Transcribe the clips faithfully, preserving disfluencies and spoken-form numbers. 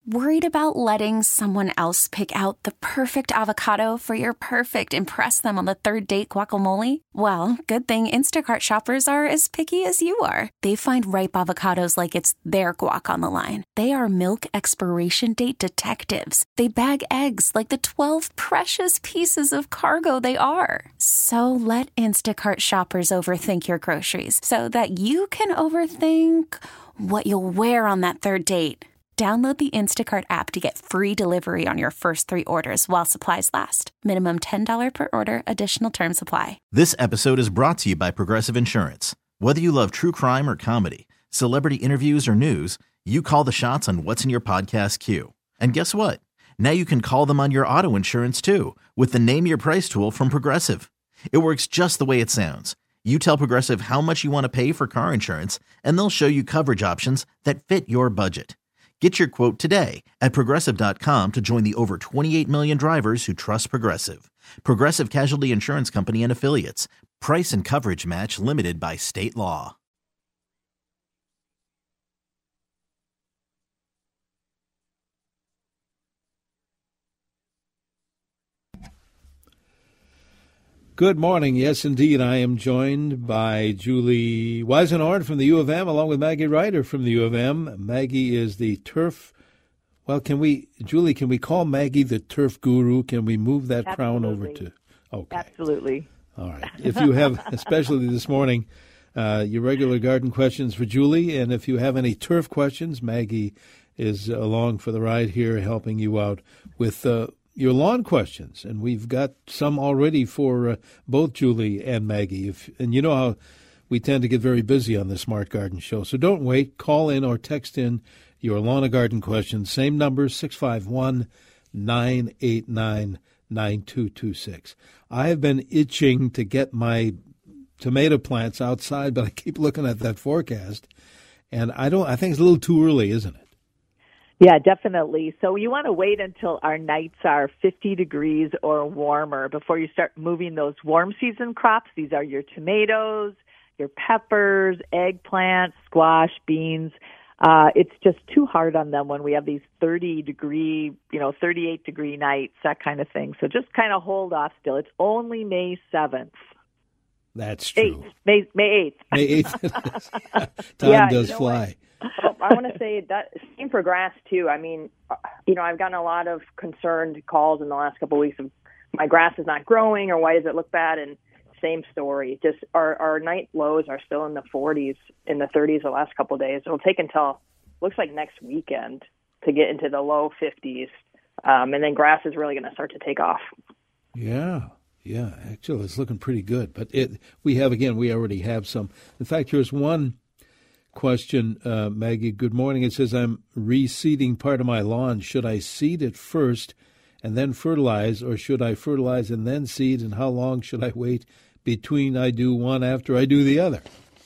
Worried about letting someone else pick out the perfect avocado for your perfect impress them on the third date guacamole? Well, good thing Instacart shoppers are as picky as you are. They find ripe avocados like it's their guac on the line. They are milk expiration date detectives. They bag eggs like the twelve precious pieces of cargo they are. So let Instacart shoppers overthink your groceries so that you can overthink what you'll wear on that third date. Download the Instacart app to get free delivery on your first three orders while supplies last. Minimum ten dollars per order. Additional terms apply. This episode is brought to you by Progressive Insurance. Whether you love true crime or comedy, celebrity interviews or news, you call the shots on what's in your podcast queue. And guess what? Now you can call them on your auto insurance too with the Name Your Price tool from Progressive. It works just the way it sounds. You tell Progressive how much you want to pay for car insurance, and they'll show you coverage options that fit your budget. Get your quote today at Progressive dot com to join the over twenty-eight million drivers who trust Progressive. Progressive Casualty Insurance Company and Affiliates. Price and coverage match limited by state law. Good morning. Yes, indeed. I am joined by Julie Weisenhorn from the U of M, along with Maggie Ryder from the U of M. Maggie is the turf. Well, can we, Julie, can we call Maggie the turf guru? Can we move that Absolutely. crown over to? Okay. Absolutely. All right. If you have, especially this morning, uh, your regular garden questions for Julie, and if you have any turf questions, Maggie is along for the ride here, helping you out with uh, your lawn questions, and we've got some already for uh, both Julie and Maggie. If, and you know how we tend to get very busy on the Smart Garden Show, so don't wait. Call in or text in your lawn and garden questions. Same number, six five one, nine eight nine, nine two two six. I have been itching to get my tomato plants outside, but I keep looking at that forecast, and I don't. I think it's a little too early, isn't it? Yeah, definitely. So you want to wait until our nights are fifty degrees or warmer before you start moving those warm season crops. These are your tomatoes, your peppers, eggplants, squash, beans. Uh, it's just too hard on them when we have these thirty degree, you know, thirty-eight degree nights, that kind of thing. So just kind of hold off still. It's only May seventh. That's true. eighth. May, May eighth. May eighth. Time yeah, does you know fly. Well, I want to say that same for grass too. I mean, you know, I've gotten a lot of concerned calls in the last couple of weeks of my grass is not growing or why does it look bad? And same story. Just our, our night lows are still in the forties, in the thirties the last couple of days. It'll take until looks like next weekend to get into the low fifties, um, and then grass is really going to start to take off. Yeah. Yeah, actually, it's looking pretty good. But it, we have, again, we already have some. In fact, here's one question, uh, Maggie. Good morning. It says, I'm reseeding part of my lawn. Should I seed it first and then fertilize, or should I fertilize and then seed? And how long should I wait between I do one after I do the other?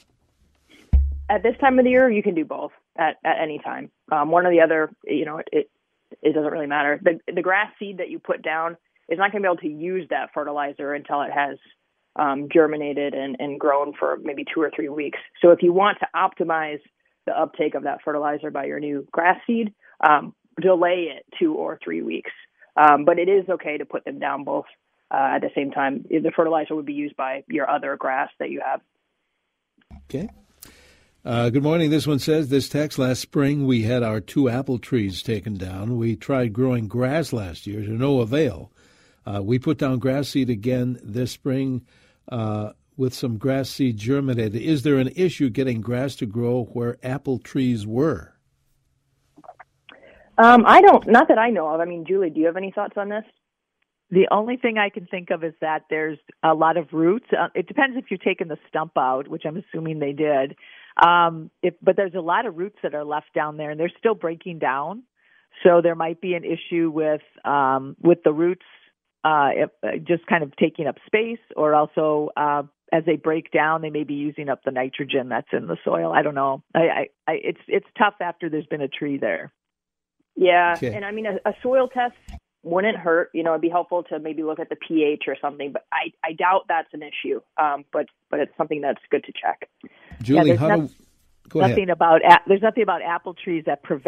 At this time of the year, you can do both at, at any time. Um, one or the other, you know, it, it, it doesn't really matter. The, the grass seed that you put down is not going to be able to use that fertilizer until it has um, germinated and, and grown for maybe two or three weeks. So if you want to optimize the uptake of that fertilizer by your new grass seed, um, delay it two or three weeks. Um, but it is okay to put them down both uh, at the same time. The fertilizer would be used by your other grass that you have. Okay. Uh, good morning. This one says, this text, last spring we had our two apple trees taken down. We tried growing grass last year to no avail. Uh, we put down grass seed again this spring uh, with some grass seed germinated. Is there an issue getting grass to grow where apple trees were? Um, I don't, not that I know of. I mean, Julie, do you have any thoughts on this? The only thing I can think of is that there's a lot of roots. Uh, it depends if you've taken the stump out, which I'm assuming they did. Um, if, but there's a lot of roots that are left down there, and they're still breaking down. So there might be an issue with um, with the roots uh, if, just kind of taking up space, or also uh, as they break down, they may be using up the nitrogen that's in the soil. I don't know. I, I, I, it's it's tough after there's been a tree there. Yeah, okay. And I mean, a, a soil test wouldn't hurt. You know, it'd be helpful to maybe look at the pH or something, but I, I doubt that's an issue. Um, but but it's something that's good to check. Julie, yeah, how not, do go nothing ahead. about there's nothing about apple trees that prevents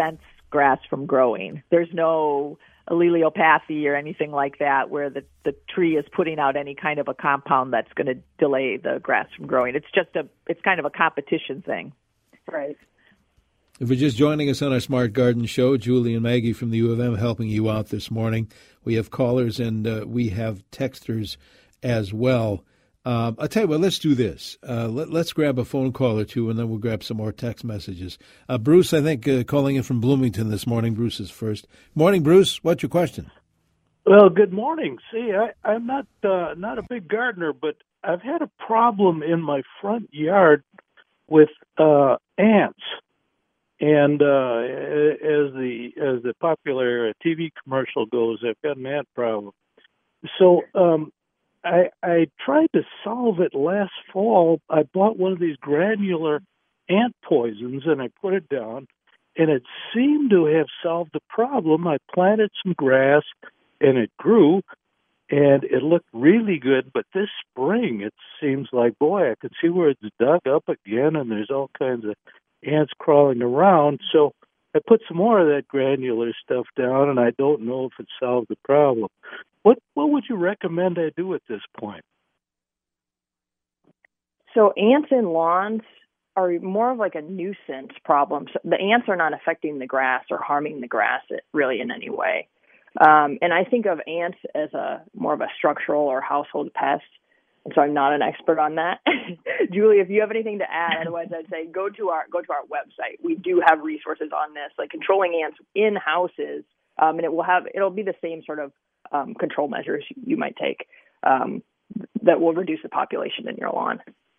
grass from growing. There's no allelopathy or anything like that where the, the tree is putting out any kind of a compound that's going to delay the grass from growing. It's just a, it's kind of a competition thing. Right. If you're just joining us on our Smart Garden Show, Julie and Maggie from the U of M helping you out this morning. We have callers and uh, we have texters as well. Uh, I'll tell you what, let's do this. Uh, let, let's grab a phone call or two, and then we'll grab some more text messages. Uh, Bruce, I think, uh, calling in from Bloomington this morning. Bruce is first. Morning, Bruce. What's your question? Well, good morning. See, I, I'm not uh, not a big gardener, but I've had a problem in my front yard with uh, ants. And uh, as the as the popular T V commercial goes, I've got an ant problem. So um, I, I tried to solve it last fall. I bought one of these granular ant poisons, and I put it down, and it seemed to have solved the problem. I planted some grass, and it grew, and it looked really good. But this spring, it seems like, boy, I can see where it's dug up again, and there's all kinds of ants crawling around. So I put some more of that granular stuff down, and I don't know if it solved the problem. What what would you recommend I do at this point? So ants in lawns are more of like a nuisance problem. So the ants are not affecting the grass or harming the grass really in any way. Um, and I think of ants as a more of a structural or household pest. And so I'm not an expert on that. Julie, if you have anything to add, otherwise I'd say go to our go to our website. We do have resources on this, like controlling ants in houses, um, and it will have it'll be the same sort of um, control measures you might take um, that will reduce the population in your lawn.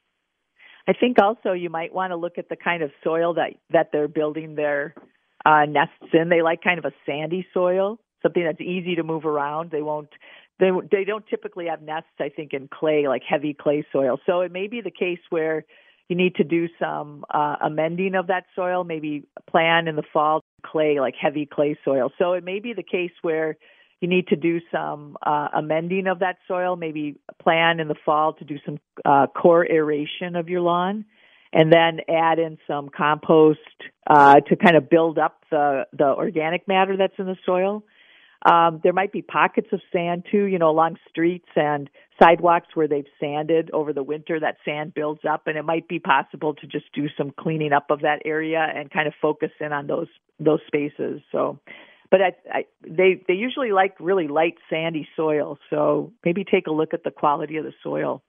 I think also you might want to look at the kind of soil that, that they're building their uh, nests in. They like kind of a sandy soil, something that's easy to move around. They won't. They they don't typically have nests, I think, in clay, like heavy clay soil. So it may be the case where you need to do some uh, amending of that soil, maybe plan in the fall clay, like heavy clay soil. So it may be the case where you need to do some uh, amending of that soil, maybe plan in the fall to do some uh, core aeration of your lawn, and then add in some compost uh, to kind of build up the, the organic matter that's in the soil. Um, there might be pockets of sand, too, you know, along streets and sidewalks where they've sanded over the winter. That sand builds up, and it might be possible to just do some cleaning up of that area and kind of focus in on those those spaces. So, but I, I, they they usually like really light, sandy soil, so maybe take a look at the quality of the soil.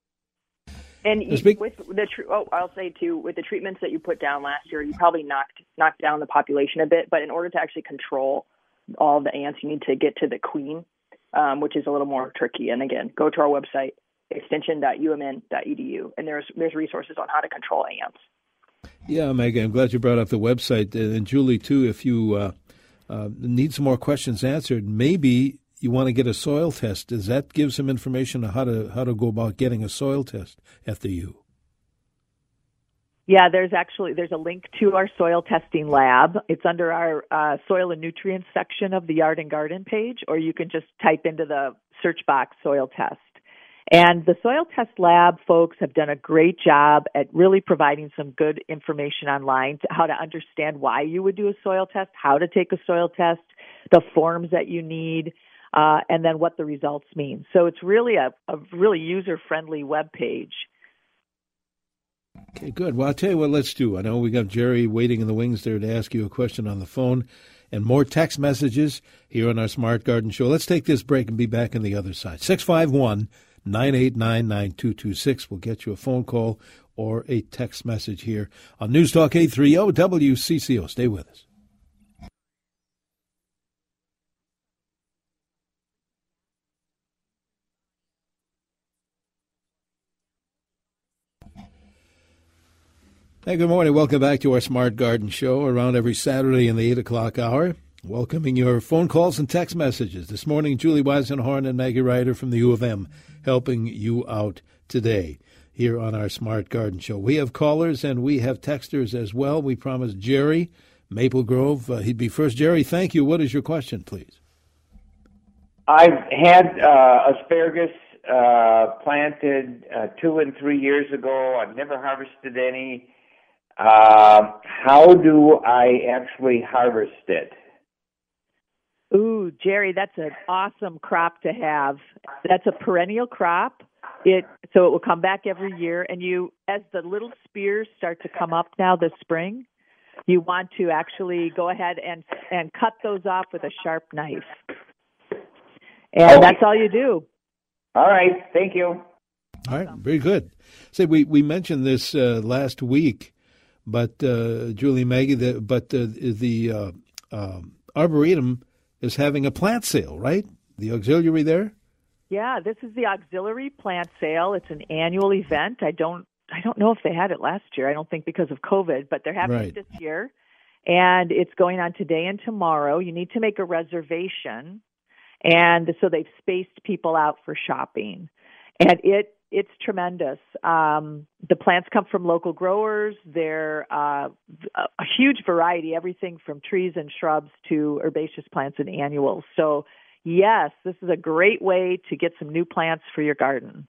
And with the tr- oh, I'll say too, with the treatments that you put down last year, you probably knocked knocked down the population a bit. But in order to actually control all the ants, you need to get to the queen, um, which is a little more tricky. And again, go to our website, extension dot u m n dot e d u, and there's there's resources on how to control ants. Yeah, Megan, I'm glad you brought up the website. And Julie, too, if you uh, uh, need some more questions answered, maybe you want to get a soil test. Does that give some information on how to how to go about getting a soil test at the U? Yeah, there's actually there's a link to our soil testing lab. It's under our uh, soil and nutrients section of the Yard and Garden page, or you can just type into the search box soil test. And the soil test lab folks have done a great job at really providing some good information online to how to understand why you would do a soil test, how to take a soil test, the forms that you need, uh, and then what the results mean. So it's really a, a really user-friendly web page. Okay, good. Well, I'll tell you what let's do. I know we got Jerry waiting in the wings there to ask you a question on the phone and more text messages here on our Smart Garden Show. Let's take this break and be back on the other side. six five one, nine eight nine, nine two two six will get you a phone call or a text message here on News Talk eight thirty W C C O. Stay with us. Hey, good morning. Welcome back to our Smart Garden Show, around every Saturday in the eight o'clock hour. Welcoming your phone calls and text messages. This morning, Julie Weisenhorn and Maggie Ryder from the U of M helping you out today here on our Smart Garden Show. We have callers and we have texters as well. We promised Jerry, Maple Grove, uh, he'd be first. Jerry, thank you. What is your question, please? I've had uh, asparagus uh, planted uh, two and three years ago. I've never harvested any. Uh, how do I actually harvest it? Ooh, Jerry, that's an awesome crop to have. That's a perennial crop. It so it will come back every year, and you, as the little spears start to come up now this spring, you want to actually go ahead and and cut those off with a sharp knife. And okay. That's all you do. All right, thank you. All right, very good. Say, we, we mentioned this uh, last week, but uh, Julie and Maggie, the, but uh, the uh, uh, Arboretum is having a plant sale, right? The auxiliary there? Yeah, this is the auxiliary plant sale. It's an annual event. I don't I don't know if they had it last year. I don't think because of COVID, but they're having right. it this year. And it's going on today and tomorrow. You need to make a reservation. And so they've spaced people out for shopping. And it it's tremendous. Um, the plants come from local growers. They're uh, a huge variety, everything from trees and shrubs to herbaceous plants and annuals. So, yes, this is a great way to get some new plants for your garden.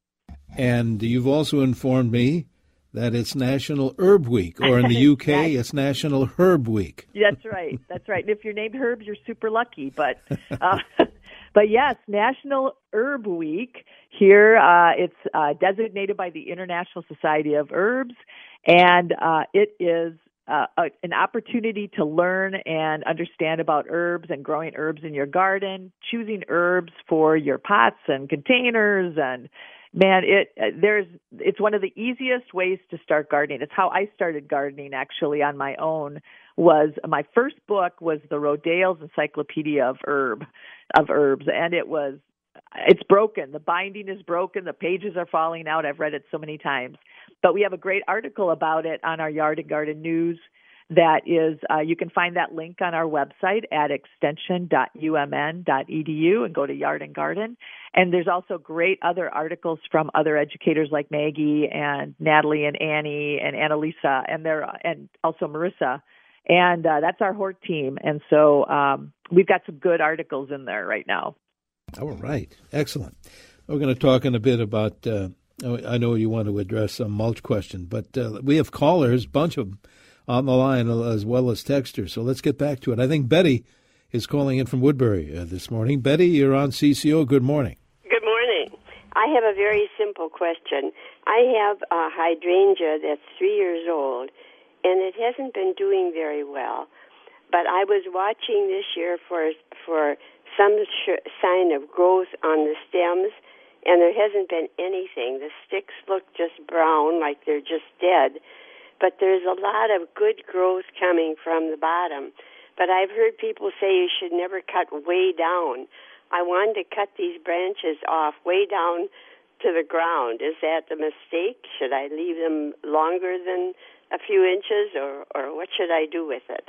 And you've also informed me that it's National Herb Week, or in the U K, yes. It's National Herb Week. That's right. That's right. And if you're named Herb, you're super lucky. But, uh, but yes, National Herb Week. Here, uh, it's uh, designated by the International Society of Herbs, and uh, it is uh, a, an opportunity to learn and understand about herbs and growing herbs in your garden, choosing herbs for your pots and containers, and man, it there's it's one of the easiest ways to start gardening. It's how I started gardening actually on my own. Was my first book was the Rodale's Encyclopedia of Herb of Herbs, and it was it's broken. The binding is broken. The pages are falling out. I've read it so many times. But we have a great article about it on our Yard and Garden News. That is, uh, you can find that link on our website at extension dot u m n dot e d u and go to Yard and Garden. And there's also great other articles from other educators like Maggie and Natalie and Annie and Annalisa and there and also Marissa. And uh, that's our Hort team. And so um, we've got some good articles in there right now. All right. Excellent. We're going to talk in a bit about, uh, I know you want to address a mulch question, but uh, we have callers, a bunch of them, on the line as well as texters. So let's get back to it. I think Betty is calling in from Woodbury uh, this morning. Betty, you're on C C O. Good morning. Good morning. I have a very simple question. I have a hydrangea that's three years old, and it hasn't been doing very well. But I was watching this year for for some sh- sign of growth on the stems, and there hasn't been anything. The sticks look just brown, like they're just dead. But there's a lot of good growth coming from the bottom. But I've heard people say you should never cut way down. I wanted to cut these branches off way down to the ground. Is that a mistake? Should I leave them longer than a few inches, or, or what should I do with it?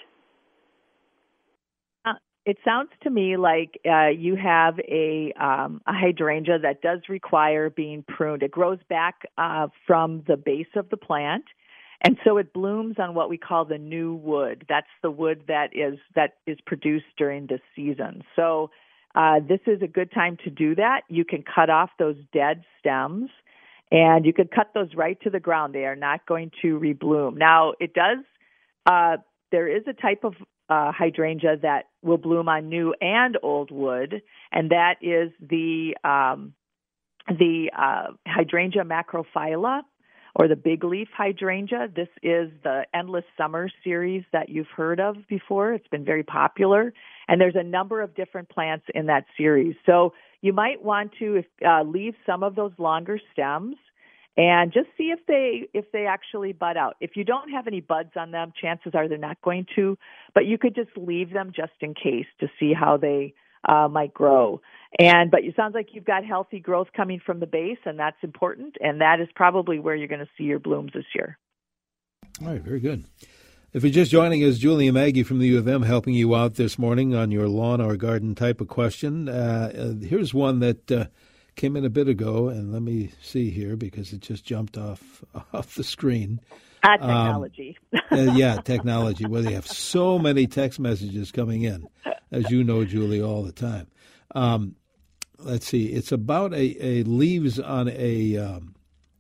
Uh, it sounds to me like uh, you have a, um, a hydrangea that does require being pruned. It grows back uh, from the base of the plant. And so it blooms on what we call the new wood. That's the wood that is that is produced during this season. So uh, this is a good time to do that. You can cut off those dead stems, and you can cut those right to the ground. They are not going to rebloom. Now, it does. Uh, there is a type of uh, hydrangea that will bloom on new and old wood, and that is the um, the uh, Hydrangea macrophylla, or the big leaf hydrangea. This is the Endless Summer series that you've heard of before. It's been very popular, and there's a number of different plants in that series. So you might want to uh, leave some of those longer stems and just see if they if they actually bud out. If you don't have any buds on them, chances are they're not going to, but you could just leave them just in case to see how they uh, might grow. And but it sounds like you've got healthy growth coming from the base, and that's important, and that is probably where you're going to see your blooms this year. All right, very good. If you're just joining us, Julie and Maggie from the U of M helping you out this morning on your lawn or garden type of question. Uh, here's one that uh, came in a bit ago, and let me see here because it just jumped off off the screen. Ah, technology. Um, uh, yeah, technology, where they have so many text messages coming in, as you know, Julie, all the time. Um, let's see, it's about a, a leaves on a um,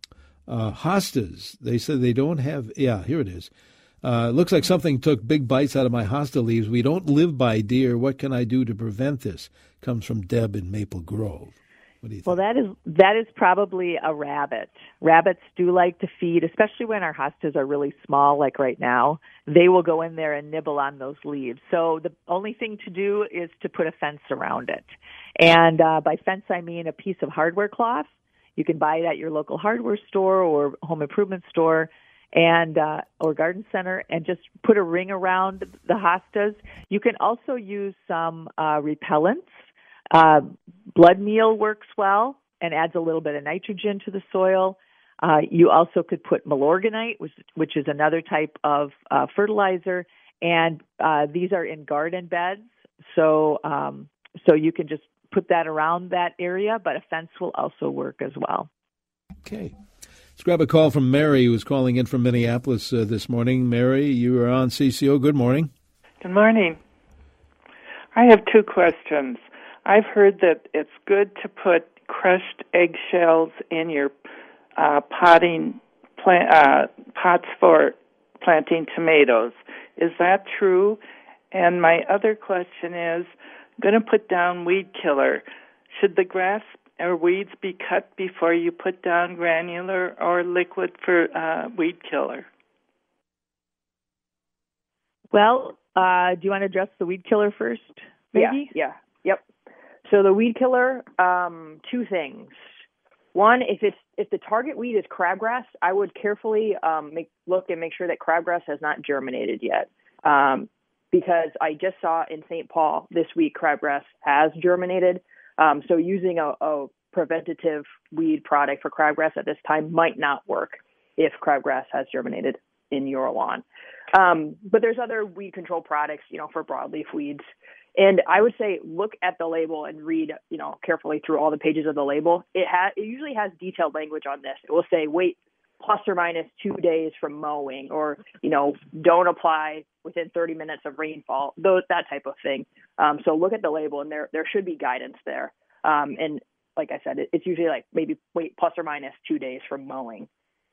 Uh, hostas, they said they don't have, yeah, here it is. Uh, looks like something took big bites out of my hosta leaves. We don't live by deer. What can I do to prevent this? Comes from Deb in Maple Grove. What do you think? Well, that is that is probably a rabbit. Rabbits do like to feed, especially when our hostas are really small, like right now. They will go in there and nibble on those leaves. So the only thing to do is to put a fence around it. And uh, by fence, I mean a piece of hardware cloth. You can buy it at your local hardware store or home improvement store, and uh, or garden center, and just put a ring around the hostas. You can also use some uh, repellents. Uh, blood meal works well and adds a little bit of nitrogen to the soil. Uh, you also could put Milorganite, which, which is another type of uh, fertilizer, and uh, these are in garden beds, so um, so you can just put that around that area, but a fence will also work as well. Okay. Let's grab a call from Mary, who's calling in from Minneapolis uh, this morning. Mary, you are on C C O. Good morning. Good morning. I have two questions. I've heard that it's good to put crushed eggshells in your uh, potting plant, uh, pots for planting tomatoes. Is that true? And my other question is, I'm going to put down weed killer. Should the grass or weeds be cut before you put down granular or liquid for uh, weed killer? Well, uh, do you want to address the weed killer first, maybe? Yeah, yeah, yep. So the weed killer, um, two things. One, if it's if the target weed is crabgrass, I would carefully um, make look and make sure that crabgrass has not germinated yet. Um, because I just saw in Saint Paul this week crabgrass has germinated. Um, so using a, a preventative weed product for crabgrass at this time might not work if crabgrass has germinated in your lawn. Um, but there's other weed control products, you know, for broadleaf weeds. And I would say look at the label and read, you know, carefully through all the pages of the label. It has it usually has detailed language on this. It will say wait plus or minus two days from mowing, or, you know, don't apply within thirty minutes of rainfall, those, that type of thing. Um, so look at the label, and there there should be guidance there. Um, and like I said, it, it's usually like maybe wait plus or minus two days from mowing.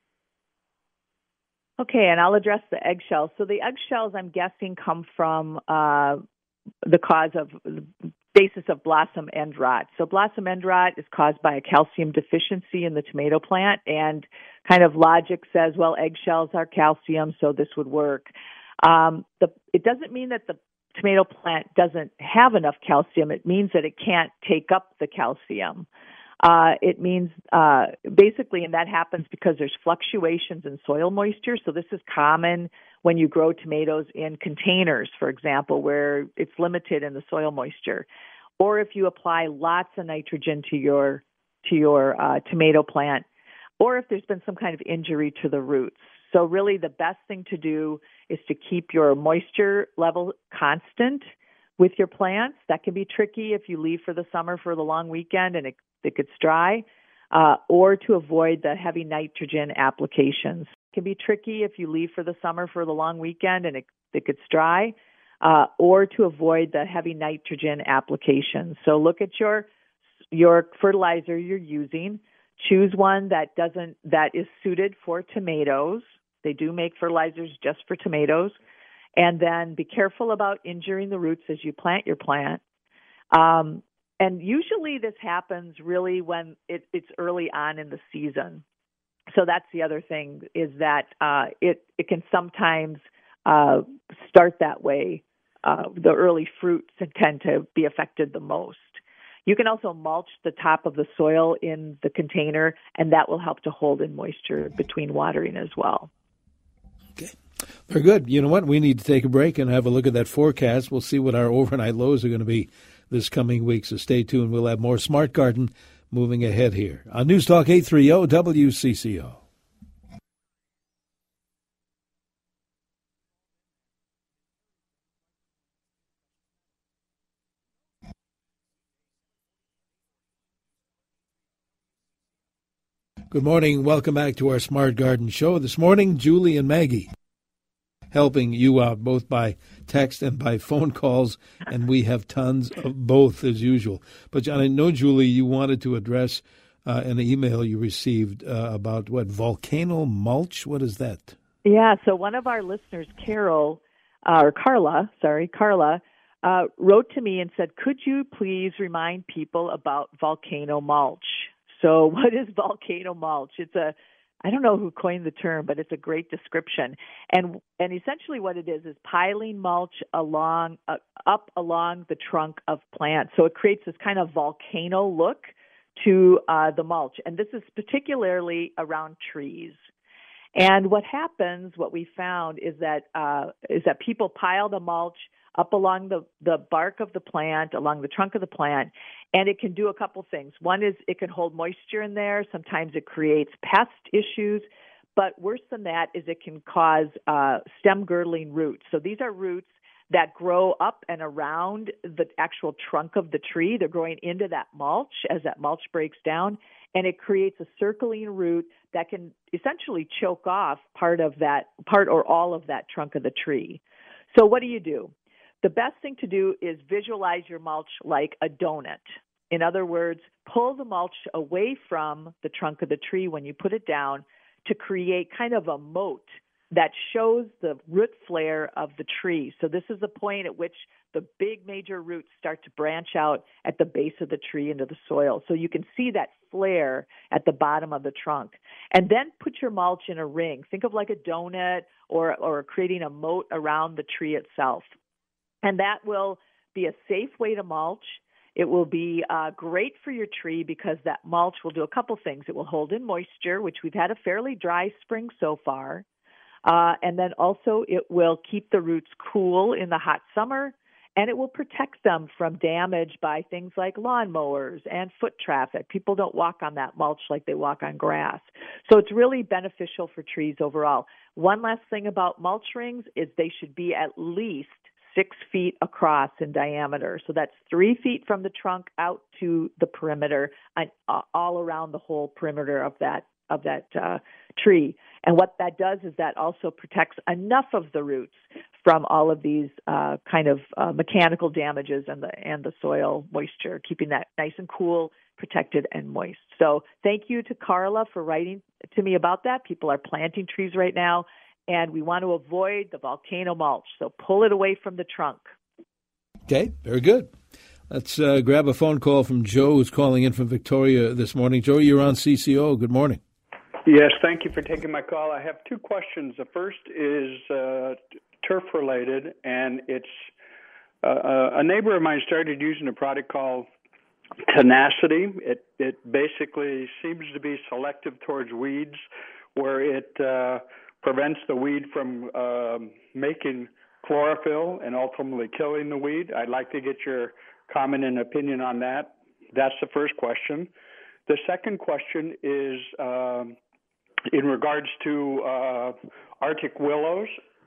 Okay, and I'll address the eggshells. So the eggshells, I'm guessing, come from uh, the cause of the basis of blossom end rot. So blossom end rot is caused by a calcium deficiency in the tomato plant, and kind of logic says, well, eggshells are calcium, so this would work. Um, the, it doesn't mean that the tomato plant doesn't have enough calcium. It means that it can't take up the calcium. Uh, it means uh, basically, and that happens because there's fluctuations in soil moisture. So this is common when you grow tomatoes in containers, for example, where it's limited in the soil moisture, or if you apply lots of nitrogen to your to your uh, tomato plant, or if there's been some kind of injury to the roots. So really, the best thing to do is to keep your moisture level constant with your plants. That can be tricky if you leave for the summer for the long weekend and it it gets dry, uh, or to avoid the heavy nitrogen applications. It can be tricky if you leave for the summer for the long weekend and it, it gets dry, uh, or to avoid the heavy nitrogen applications. So look at your your fertilizer you're using. Choose one that doesn't that is suited for tomatoes. They do make fertilizers just for tomatoes. And then be careful about injuring the roots as you plant your plant. Um, And usually this happens really when it, it's early on in the season. So that's the other thing, is that uh, it, it can sometimes uh, start that way. Uh, the early fruits tend to be affected the most. You can also mulch the top of the soil in the container, and that will help to hold in moisture between watering as well. Okay. Very good. You know what? We need to take a break and have a look at that forecast. We'll see what our overnight lows are going to be this coming week, so stay tuned. We'll have more Smart Garden moving ahead here on News Talk eight thirty W C C O. Good morning. Welcome back to our Smart Garden Show. This morning, Julie and Maggie helping you out both by text and by phone calls, and we have tons of both as usual. But John, I know, Julie, you wanted to address uh, an email you received uh, about what, volcano mulch? What is that? Yeah, so one of our listeners, Carol, uh, or Carla, sorry, Carla, uh, wrote to me and said, could you please remind people about volcano mulch? So what is volcano mulch? It's a, I don't know who coined the term, but it's a great description. And and essentially what it is is piling mulch along uh, up along the trunk of plants. So it creates this kind of volcano look to uh, the mulch. And this is particularly around trees. And what happens, what we found is that uh, is that people pile the mulch up along the, the bark of the plant, along the trunk of the plant, and it can do a couple things. One is it can hold moisture in there. Sometimes it creates pest issues. But worse than that is it can cause uh, stem girdling roots. So these are roots that grow up and around the actual trunk of the tree. They're growing into that mulch as that mulch breaks down, and it creates a circling root that can essentially choke off part of that, part or all of that trunk of the tree. So what do you do? The best thing to do is visualize your mulch like a donut. In other words, pull the mulch away from the trunk of the tree when you put it down to create kind of a moat that shows the root flare of the tree. So this is the point at which the big major roots start to branch out at the base of the tree into the soil. So you can see that flare at the bottom of the trunk. And then put your mulch in a ring. Think of like a donut or, or creating a moat around the tree itself. And that will be a safe way to mulch. It will be uh, great for your tree because that mulch will do a couple things. It will hold in moisture, which we've had a fairly dry spring so far. Uh, and then also it will keep the roots cool in the hot summer, and it will protect them from damage by things like lawnmowers and foot traffic. People don't walk on that mulch like they walk on grass. So it's really beneficial for trees overall. One last thing about mulch rings is they should be at least six feet across in diameter. So that's three feet from the trunk out to the perimeter, and uh, all around the whole perimeter of that of that uh, tree. And what that does is that also protects enough of the roots from all of these uh, kind of uh, mechanical damages and the and the soil moisture, keeping that nice and cool, protected, and moist. So thank you to Carla for writing to me about that. People are planting trees right now, and we want to avoid the volcano mulch, so pull it away from the trunk. Okay, very good. Let's uh, grab a phone call from Joe, who's calling in from Victoria this morning. Joe, you're on C C O. Good morning. Yes, thank you for taking my call. I have two questions. The first is uh, turf-related, and it's uh, a neighbor of mine started using a product called Tenacity. It, it basically seems to be selective towards weeds, where it uh, prevents the weed from uh, making chlorophyll and ultimately killing the weed. I'd like to get your comment and opinion on that. That's the first question. The second question is um, in regards to uh, Arctic willows.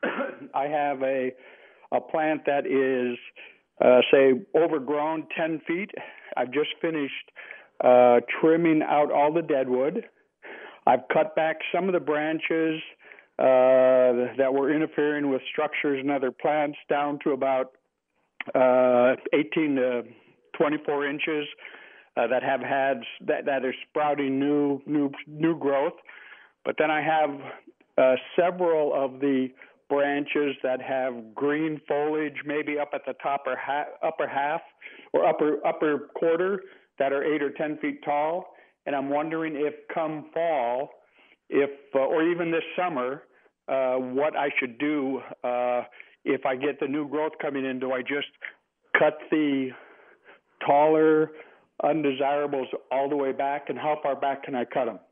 I have a a plant that is, uh, say, overgrown ten feet. I've just finished uh, trimming out all the deadwood. I've cut back some of the branches uh, that were interfering with structures and other plants down to about uh, eighteen to twenty-four inches uh, that have had that, that are sprouting new new new growth. But then I have uh, several of the branches that have green foliage, maybe up at the top or ha- upper half or upper upper quarter, that are eight or ten feet tall. And I'm wondering if come fall, if uh, or even this summer, uh, what I should do uh, if I get the new growth coming in. Do I just cut the taller undesirables all the way back, and how far back can I cut them?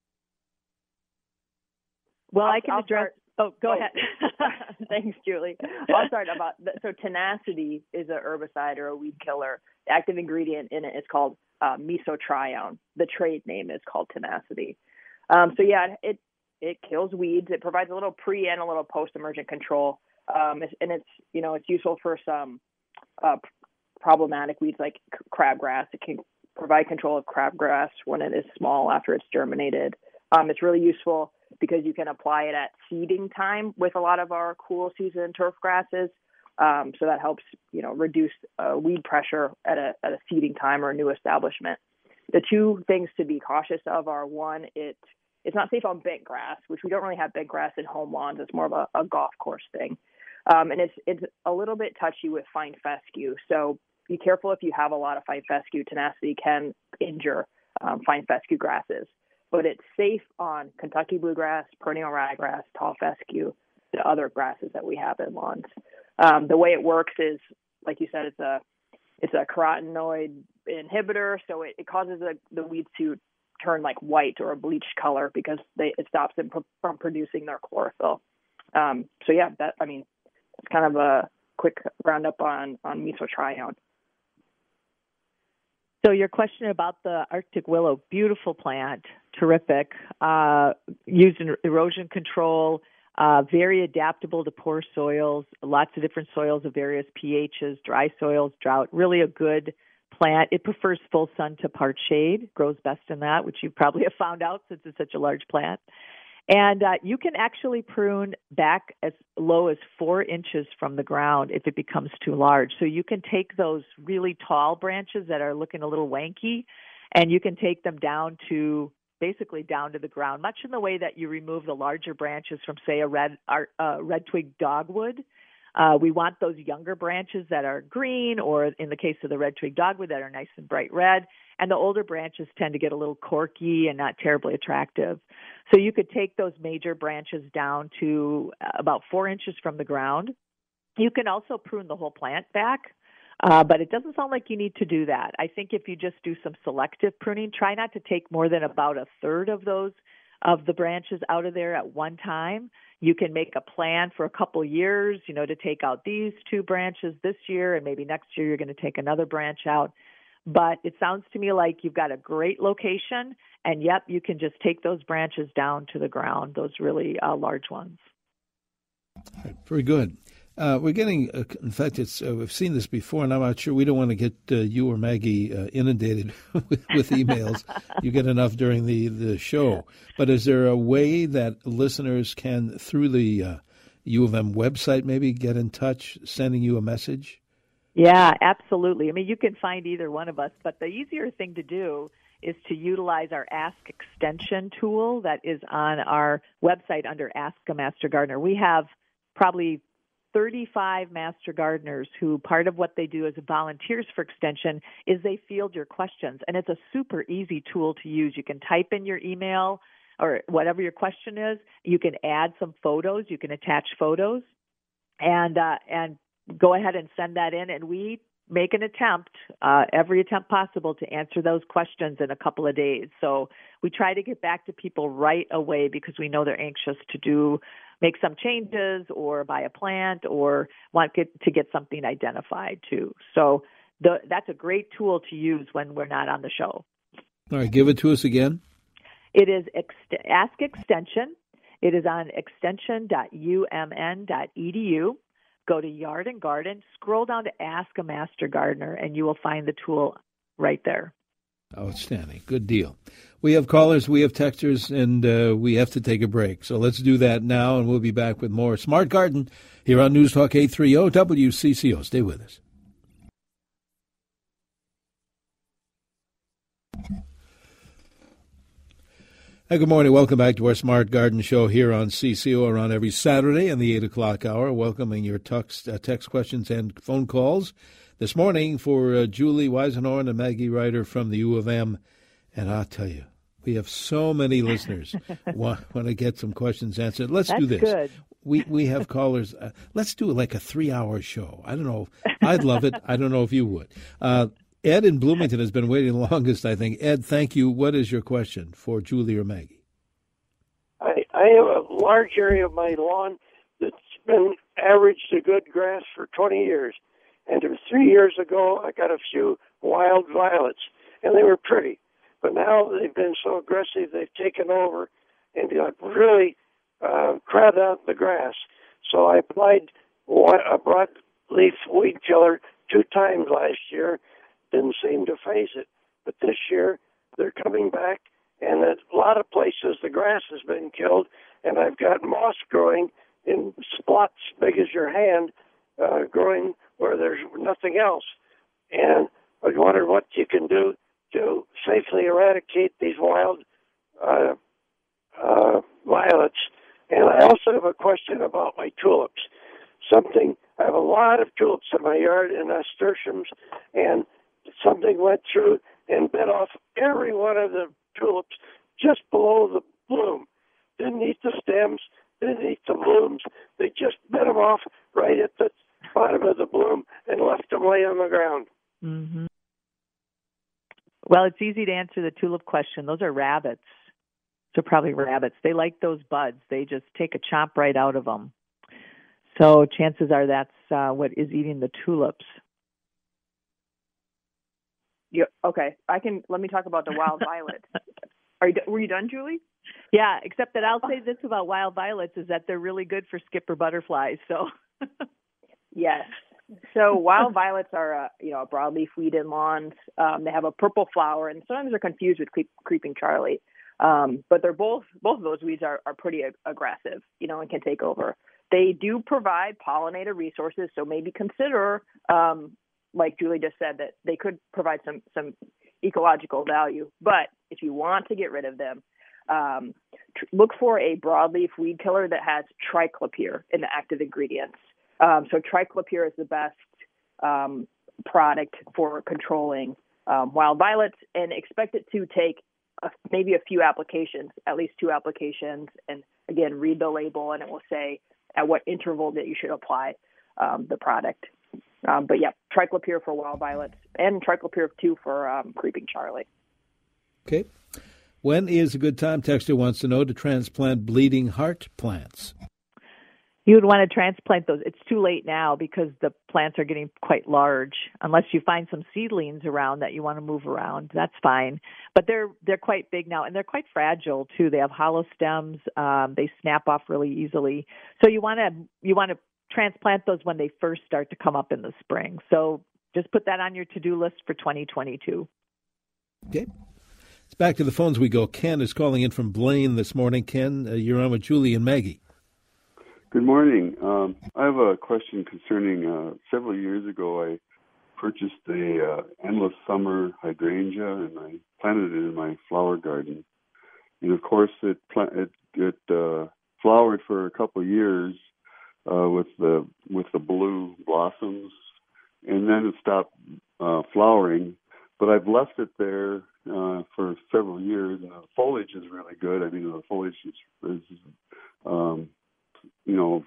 Well, I'll, I can I'll address. Start. Oh, go oh. ahead. Thanks, Julie. I'll start about so Tenacity is a herbicide or a weed killer. The active ingredient in it is called uh, mesotrione. The trade name is called Tenacity. Um, so yeah, it it kills weeds. It provides a little pre and a little post emergent control, um, and it's you know it's useful for some uh, problematic weeds like crabgrass. It can provide control of crabgrass when it is small after it's germinated. Um, it's really useful because you can apply it at seeding time with a lot of our cool season turf grasses. Um, so that helps, you know, reduce uh, weed pressure at a at a seeding time or a new establishment. the two things to be cautious of are, one, it it's not safe on bent grass, which we don't really have bent grass in home lawns. It's more of a, a golf course thing. Um, and it's it's a little bit touchy with fine fescue. So be careful if you have a lot of fine fescue. Tenacity can injure um, fine fescue grasses. But it's safe on Kentucky bluegrass, perennial ryegrass, tall fescue, the other grasses that we have in lawns. Um, the way it works is, like you said, it's a it's a carotenoid inhibitor, so it, it causes the, the weeds to turn like white or a bleached color because they, it stops them pro- from producing their chlorophyll. Um, so yeah, that I mean, it's kind of a quick roundup on on mesotrione. So your question about the Arctic willow, beautiful plant, terrific, uh, used in erosion control, uh, very adaptable to poor soils, lots of different soils of various pHs, dry soils, drought, really a good plant. It prefers full sun to part shade, grows best in that, which you probably have found out since it's such a large plant. And uh, you can actually prune back as low as four inches from the ground if it becomes too large. So you can take those really tall branches that are looking a little wanky, and you can take them down to basically down to the ground, much in the way that you remove the larger branches from, say, a red uh, red twig dogwood. Uh, we want those younger branches that are green, or in the case of the red twig dogwood, that are nice and bright red. And the older branches tend to get a little corky and not terribly attractive. So you could take those major branches down to about four inches from the ground. You can also prune the whole plant back, uh, but it doesn't sound like you need to do that. I think if you just do some selective pruning, try not to take more than about a third of those of the branches out of there at one time. You can make a plan for a couple years, you know, to take out these two branches this year, and maybe next year you're going to take another branch out. But it sounds to me like you've got a great location, and yep, you can just take those branches down to the ground, those really uh, large ones. Very good. Uh, we're getting, uh, in fact, it's uh, we've seen this before, and I'm not sure, we don't want to get uh, you or Maggie uh, inundated with, with emails. You get enough during the, the show. But is there a way that listeners can, through the uh, U of M website, maybe get in touch, sending you a message? Yeah, absolutely. I mean, you can find either one of us, but the easier thing to do is to utilize our Ask Extension tool that is on our website under Ask a Master Gardener. We have probably thirty-five master gardeners who part of what they do as volunteers for Extension is they field your questions, and it's a super easy tool to use. You can type in your email or whatever your question is. You can add some photos. You can attach photos, and uh, and go ahead and send that in, and we make an attempt, uh, every attempt possible, to answer those questions in a couple of days. So we try to get back to people right away because we know they're anxious to do, make some changes or buy a plant or want get, to get something identified too. So the, that's a great tool to use when we're not on the show. All right, give it to us again. It is ex- Ask Extension. It is on extension dot u m n dot e d u. Go to Yard and Garden, scroll down to Ask a Master Gardener, and you will find the tool right there. Outstanding. Good deal. We have callers, we have texters, and uh, we have to take a break. So let's do that now, and we'll be back with more Smart Garden here on News Talk eight thirty W C C O. Stay with us. Hey, good morning. Welcome back to our Smart Garden Show here on C C O around every Saturday in the eight o'clock hour, welcoming your text, uh, text questions and phone calls. This morning for uh, Julie Weisenhorn and Maggie Ryder from the U of M. And I'll tell you, we have so many listeners want, want to get some questions answered. Let's That's do this. Good. We we have callers. Uh, let's do like a three-hour show. I don't know. I'd love it. I don't know if you would. Uh, Ed in Bloomington has been waiting the longest, I think. Ed, thank you. What is your question for Julie or Maggie? I, I have a large area of my lawn that's been averaged to good grass for twenty years. And three years ago, I got a few wild violets, and they were pretty. But now they've been so aggressive, they've taken over and uh, really uh, crowded out the grass. So I applied one, a broadleaf weed killer two times last year. Didn't seem to phase it. But this year, they're coming back, and at a lot of places the grass has been killed, and I've got moss growing in spots big as your hand, uh, growing where there's nothing else. And I wondered what you can do to safely actually eradicate these wild uh, uh, violets. And I also have a question about my tulips. Something, I have a lot of tulips in my yard and nasturtiums, and something went through and bit off every one of the tulips just below the bloom. Didn't eat the stems, didn't eat the blooms. They just bit them off right at the bottom of the bloom and left them lay on the ground. Mm-hmm. Well, it's easy to answer the tulip question. Those are rabbits. So probably rabbits. They like those buds. They just take a chomp right out of them. So chances are that's uh, what is eating the tulips. Yeah, okay, I can. Let me talk about the wild violets. Are you? Were you done, Julie? Yeah, except that I'll say this about wild violets is that they're really good for skipper butterflies. So. Yes. So wild violets are, uh, you know, a broadleaf weed in lawns. Um, they have a purple flower, and sometimes they're confused with creep, creeping Charlie. Um, but they're both both of those weeds are, are pretty ag- aggressive, you know, and can take over. They do provide pollinator resources, so maybe consider, um, like Julie just said, that they could provide some some ecological value. But if you want to get rid of them, um, tr- look for a broadleaf weed killer that has triclopyr in the active ingredients. Um, so triclopyr is the best um, product for controlling um, wild violets, and expect it to take a, maybe a few applications, at least two applications. And again, read the label, and it will say at what interval that you should apply um, the product. Um, but yeah, triclopyr for wild violets, and triclopyr too for um, creeping Charlie. Okay. When is a good time, Texter wants to know, to transplant bleeding heart plants? You would want to transplant those. It's too late now because the plants are getting quite large. Unless you find some seedlings around that you want to move around, that's fine. But they're they're quite big now, and they're quite fragile too. They have hollow stems. Um, they snap off really easily. So you want to you want to transplant those when they first start to come up in the spring. So just put that on your to-do list for twenty twenty-two. Okay. It's back to the phones we go. Ken is calling in from Blaine this morning. Ken, uh, you're on with Julie and Maggie. Good morning. Um, I have a question concerning uh, several years ago I purchased a uh, endless summer hydrangea, and I planted it in my flower garden. And of course, it pla- it, it uh, flowered for a couple of years uh, with the with the blue blossoms, and then it stopped uh, flowering. But I've left it there uh, for several years, and the foliage is really good. I mean, the foliage is, is um, you know,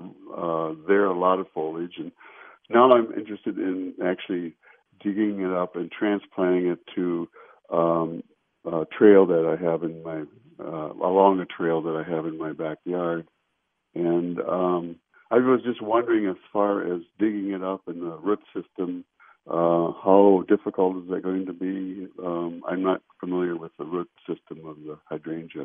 uh, there are a lot of foliage. And now I'm interested in actually digging it up and transplanting it to um, a trail that I have in my, uh, along a trail that I have in my backyard. And um, I was just wondering, as far as digging it up in the root system, uh, how difficult is that going to be? Um, I'm not familiar with the root system of the hydrangea.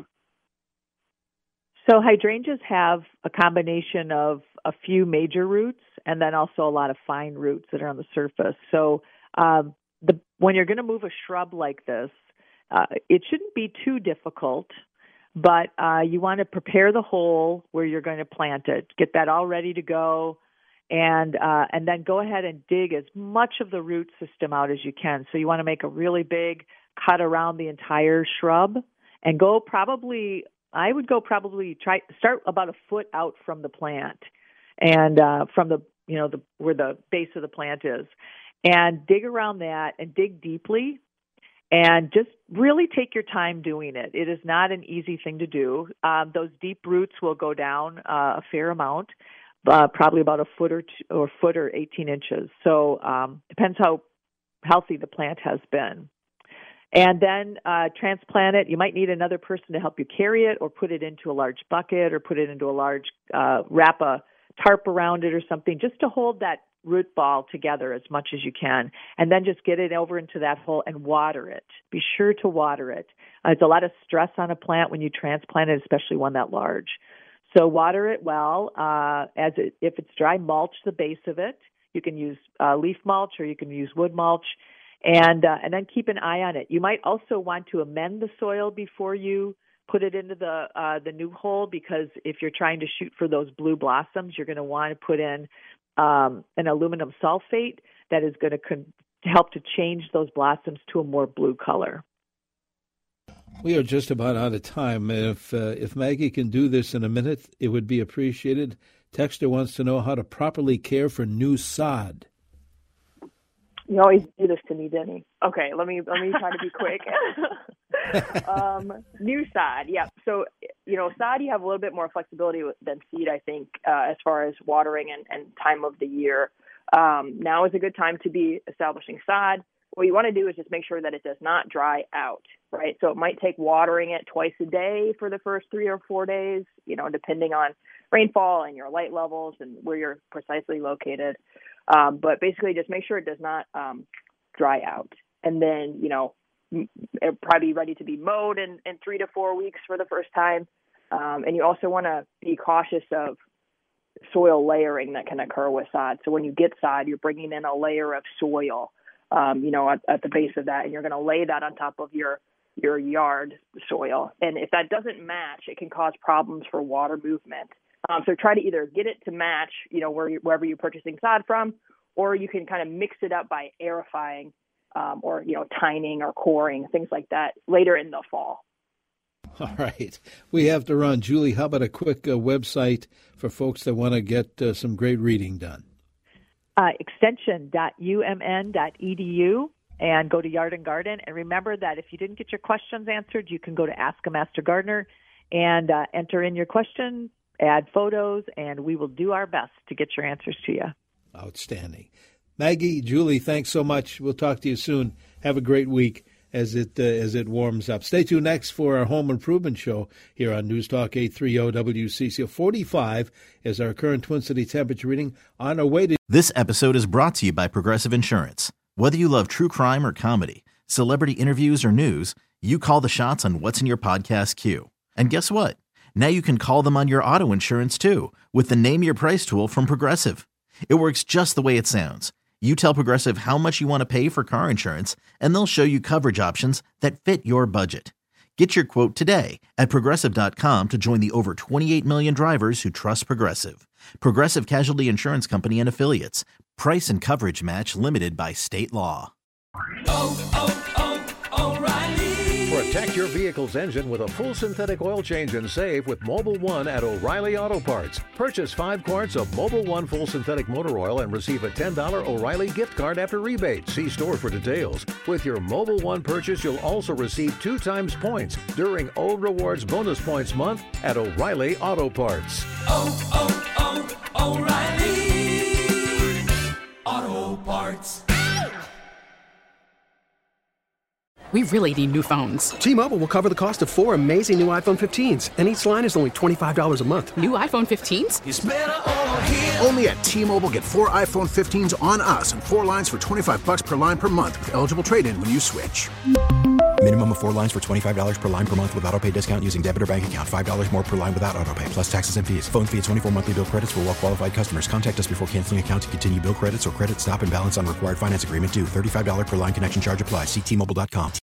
So hydrangeas have a combination of a few major roots and then also a lot of fine roots that are on the surface. So um, the, when you're going to move a shrub like this, uh, it shouldn't be too difficult, but uh, you want to prepare the hole where you're going to plant it, get that all ready to go, and uh, and then go ahead and dig as much of the root system out as you can. So you want to make a really big cut around the entire shrub and go probably I would go probably try start about a foot out from the plant, and uh, from the you know the where the base of the plant is, and dig around that and dig deeply, and just really take your time doing it. It is not an easy thing to do. Um, those deep roots will go down uh, a fair amount, uh, probably about a foot or two, or foot or eighteen inches. So um, depends how healthy the plant has been. And then uh, transplant it. You might need another person to help you carry it, or put it into a large bucket, or put it into a large, uh, wrap a tarp around it or something, just to hold that root ball together as much as you can. And then just get it over into that hole and water it. Be sure to water it. Uh, it's a lot of stress on a plant when you transplant it, especially one that large. So water it well. Uh, as it, if it's dry, mulch the base of it. You can use uh, leaf mulch, or you can use wood mulch. And uh, and then keep an eye on it. You might also want to amend the soil before you put it into the uh, the new hole, because if you're trying to shoot for those blue blossoms, you're going to want to put in um, an aluminum sulfate that is going to con- help to change those blossoms to a more blue color. We are just about out of time. If uh, if Maggie can do this in a minute, it would be appreciated. Texter wants to know how to properly care for new sod. You always do this to me, Denny. Okay, let me let me try to be quick. um, new sod, yeah. So, you know, sod, you have a little bit more flexibility than seed, I think, uh, as far as watering and, and time of the year. Um, now is a good time to be establishing sod. What you want to do is just make sure that it does not dry out, right? So it might take watering it twice a day for the first three or four days, you know, depending on rainfall and your light levels and where you're precisely located. Um, but basically just make sure it does not um, dry out. And then, you know, it'll probably be ready to be mowed in, in three to four weeks for the first time. Um, and you also want to be cautious of soil layering that can occur with sod. So when you get sod, you're bringing in a layer of soil, um, you know, at, at the base of that, and you're going to lay that on top of your, your yard soil. And if that doesn't match, it can cause problems for water movement. Um, so try to either get it to match, you know, where you, wherever you're purchasing sod from, or you can kind of mix it up by aerifying um, or, you know, tining or coring, things like that later in the fall. All right. We have to run. Julie, how about a quick uh, website for folks that want to get uh, some great reading done? Uh, extension dot u m n dot e d u and go to Yard and Garden. And remember that if you didn't get your questions answered, you can go to Ask a Master Gardener and uh, enter in your question, add photos, and we will do our best to get your answers to you. Outstanding. Maggie, Julie, thanks so much. We'll talk to you soon. Have a great week as it uh, as it warms up. Stay tuned next for our home improvement show here on News Talk eight thirty W C C. forty-five is our current Twin City temperature reading on our way to... This episode is brought to you by Progressive Insurance. Whether you love true crime or comedy, celebrity interviews or news, you call the shots on what's in your podcast queue. And guess what? Now you can call them on your auto insurance too with the Name Your Price tool from Progressive. It works just the way it sounds. You tell Progressive how much you want to pay for car insurance, and they'll show you coverage options that fit your budget. Get your quote today at Progressive dot com to join the over twenty-eight million drivers who trust Progressive. Progressive Casualty Insurance Company and Affiliates. Price and coverage match limited by state law. Oh, oh, oh, O'Reilly. Protect your vehicle's engine with a full synthetic oil change and save with Mobil one at O'Reilly Auto Parts. Purchase five quarts of Mobil one full synthetic motor oil and receive a ten dollars O'Reilly gift card after rebate. See store for details. With your Mobil one purchase, you'll also receive two times points during O Rewards Bonus Points Month at O'Reilly Auto Parts. Oh, oh, oh, O'Reilly Auto Parts. We really need new phones. T-Mobile will cover the cost of four amazing new iPhone fifteens, and each line is only twenty-five dollars a month. New iPhone fifteens? It's better over here. Only at T-Mobile, get four iPhone fifteens on us and four lines for twenty-five dollars per line per month with eligible trade-in when you switch. Minimum of four lines for twenty-five dollars per line per month with autopay discount using debit or bank account. five dollars more per line without autopay, plus taxes and fees. Phone fee at twenty-four monthly bill credits for well-qualified customers. Contact us before canceling account to continue bill credits or credit stop and balance on required finance agreement due. thirty-five dollars per line connection charge applies. See T Mobile dot com.